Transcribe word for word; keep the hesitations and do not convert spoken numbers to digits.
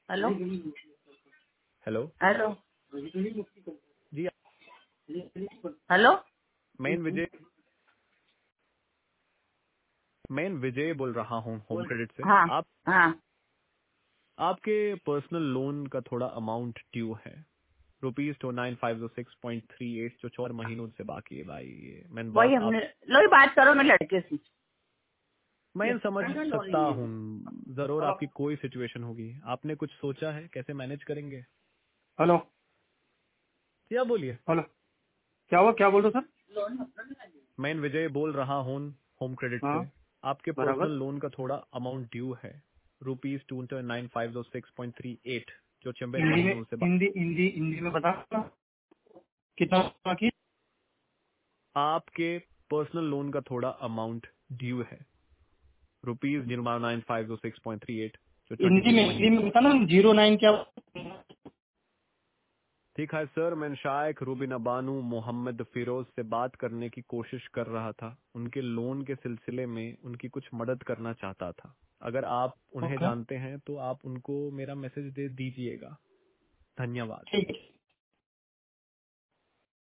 Hello hello hello जी। Hello. मैं विजय मैं विजय बोल रहा हूँ होम क्रेडिट से। हाँ आप हाँ। आपके पर्सनल लोन का थोड़ा अमाउंट ड्यू है, rupees two nine five six point three eight, जो चार महीनों से बाकी है भाई। ये मैं वही बॉस हमने आप लो ही बात करो मेरे लड़के से। मैं समझ सकता हूँ, जरूर आपकी कोई सिचुएशन होगी। आपने कुछ सोचा है कैसे मैनेज करेंगे? हेलो। क्या बोलिए। हेलो, क्या हुआ? क्या बोल रहे हो सर? मैं विजय बोल रहा हूँ होम क्रेडिट हाँ, से। आपके बराबर। पर्सनल लोन का थोड़ा अमाउंट ड्यू है, rupees two nine five six point three eight, जो छह हिंदी में महीनों से हिंदी हिंदी हिंदी में बता कितना बाकी? आपके पर्सनल लोन का थोड़ा अमाउंट ड्यू है, rupees zero nine five six point three eight, जो हिंदी छह में हिंदी महीने। में बता ना। जीरो नाइन क्या? ठीक है सर, मैं शायक रूबिना बानू मोहम्मद फिरोज से बात करने की कोशिश कर रहा था। उनके लोन के सिलसिले में उनकी कुछ मदद करना चाहता था। अगर आप उन्हें ओके, जानते हैं तो आप उनको मेरा मैसेज दे दीजिएगा। धन्यवाद। ठीक है।